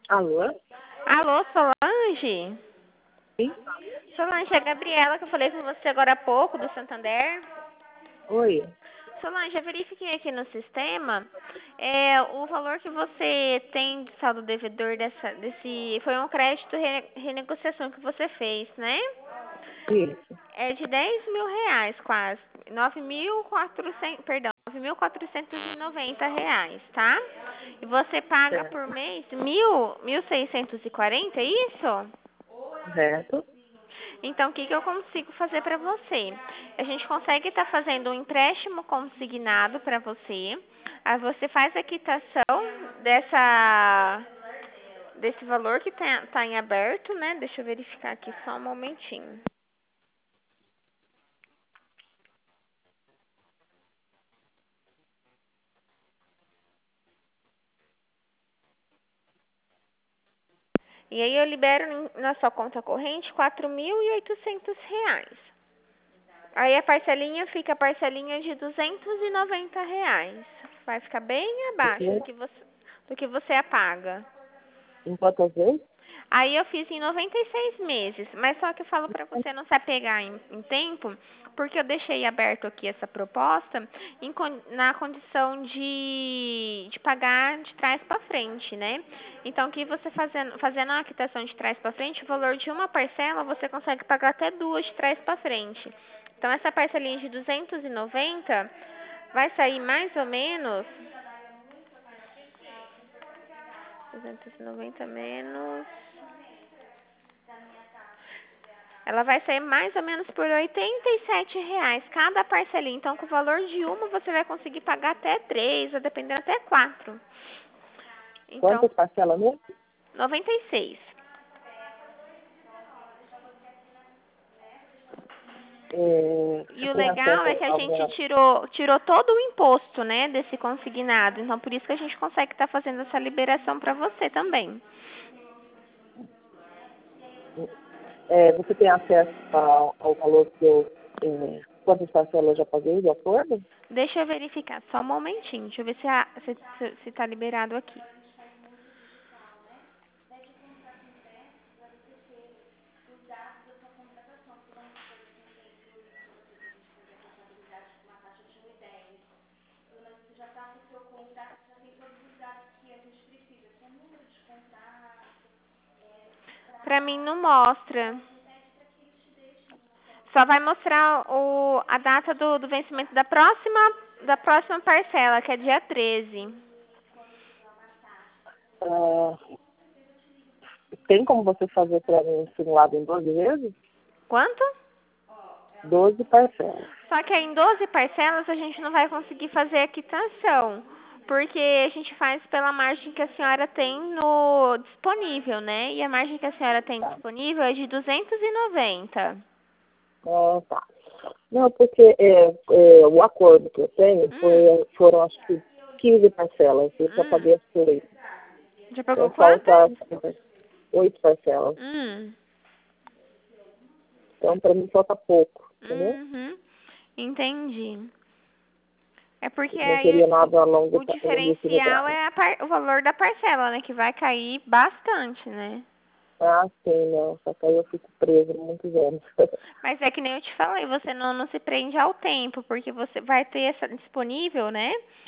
Alô? Alô, Solange? Sim? Solange, é a Gabriela que eu falei com você agora há pouco, do Santander. Oi. Solange, eu verifiquei aqui no sistema, o valor que você tem de saldo devedor desse foi um crédito renegociação que você fez, né? Isso. É de R$ 10.000 quase, 9.400, perdão, R$ 9.490, tá? E você paga por Certo. mês 1.640, é isso? Correto. Então, o que eu consigo fazer para você? A gente consegue estar fazendo um empréstimo consignado para você. Aí você faz a quitação desse valor que tá em aberto, né? Deixa eu verificar aqui só um momentinho. E aí eu libero na sua conta corrente R$ 4.800. Aí a parcelinha de R$ 290. Vai ficar bem abaixo Porque do que você paga. em quantas vezes? Aí eu fiz em 96 meses, mas só que eu falo para você não se apegar em tempo, porque eu deixei aberto aqui essa proposta na condição de pagar de trás para frente, né? Então, que você fazendo a quitação de trás para frente, o valor de uma parcela você consegue pagar até duas de trás para frente. Então, essa parcelinha de 290 vai sair mais ou menos 290 menos. Ela vai sair mais ou menos por R$ 87 cada parcelinha. Então, com o valor de uma, você vai conseguir pagar até três, ou dependendo até quatro. Então, Quantas parcelas mesmo? 96. Você E o tem legal acesso é que a ao gente meu... tirou todo o imposto, né, desse consignado. Então, por isso que a gente consegue estar fazendo essa liberação para você também. Você tem acesso ao valor que eu... quantas parcelas eu já paguei, de acordo? Deixa eu verificar, só um momentinho. Deixa eu ver se tá liberado aqui. Pra mim não mostra. Só vai mostrar a data do vencimento da próxima parcela, que é dia 13. Ah, tem como você fazer para mim simulado em 12 vezes? Quanto? 12 parcelas. Só que aí em 12 parcelas a gente não vai conseguir fazer a quitação, porque a gente faz pela margem que a senhora tem no disponível, né? E a margem que a senhora tem Tá. disponível é de 290. Tá. Não, porque o acordo que eu tenho Hum, foram acho que 15 parcelas. Eu já hum. paguei as 3. Já pagou Então quantas? falta 8 parcelas. Hum. Então para mim falta pouco, entendeu? Uhum. Entendi. É porque Não aí teria nada a longo, o longuíssimo diferencial prazo. é o valor da parcela, né? Que vai cair bastante, né? Ah, sim, não. Só que aí eu fico preso muitos anos. Mas é que nem eu te falei, você não se prende ao tempo, porque você vai ter essa disponível, né?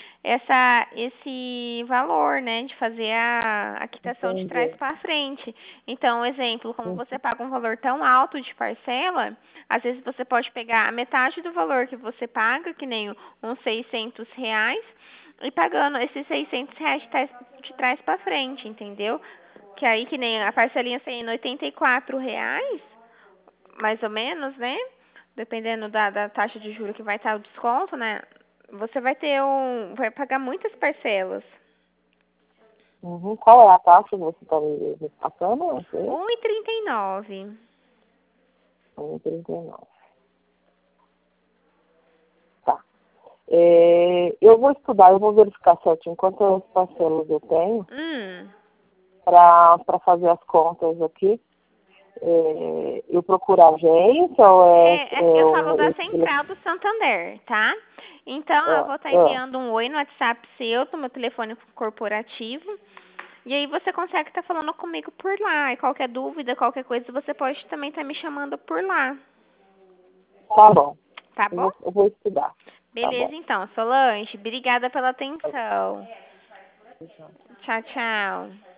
Esse valor, né? De fazer a quitação de trás Entendi. para frente. Então, exemplo, como Hum, você paga um valor tão alto de parcela, às vezes você pode pegar a metade do valor que você paga, que nem uns R$ 600, e pagando esses R$ 600 de trás para frente, entendeu? Que aí, que nem a parcelinha saindo R$ 84, mais ou menos, né? Dependendo da taxa de juros que vai estar o desconto, né? Você vai pagar muitas parcelas. Uhum. Qual é a taxa que você está me passando? Não sei. 1,39. 1,39. Tá. Eu vou estudar, eu vou verificar certinho quantas parcelas eu tenho Hum. para fazer as contas aqui. Eu procuro a agência ou Eu falo da central do Santander, tá? Então, eu vou estar é, enviando um oi no WhatsApp seu, do meu telefone corporativo. E aí você consegue estar falando comigo por lá. E qualquer dúvida, qualquer coisa, você pode também estar me chamando por lá. Tá bom. Tá bom? Eu vou estudar. Tá Beleza, bom. então. Solange, obrigada pela Tá atenção. bom. Tchau, tchau.